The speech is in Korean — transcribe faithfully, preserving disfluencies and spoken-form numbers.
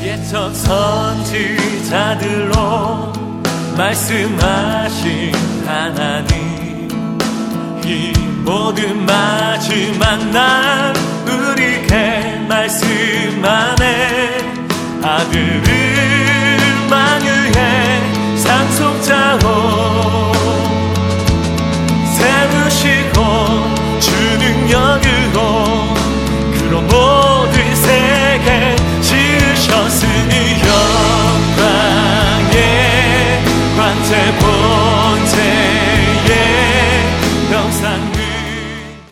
전 선지자들로 말씀하신 하나님, 이 모든 마지막 날 우리에게 말씀하네. 아들을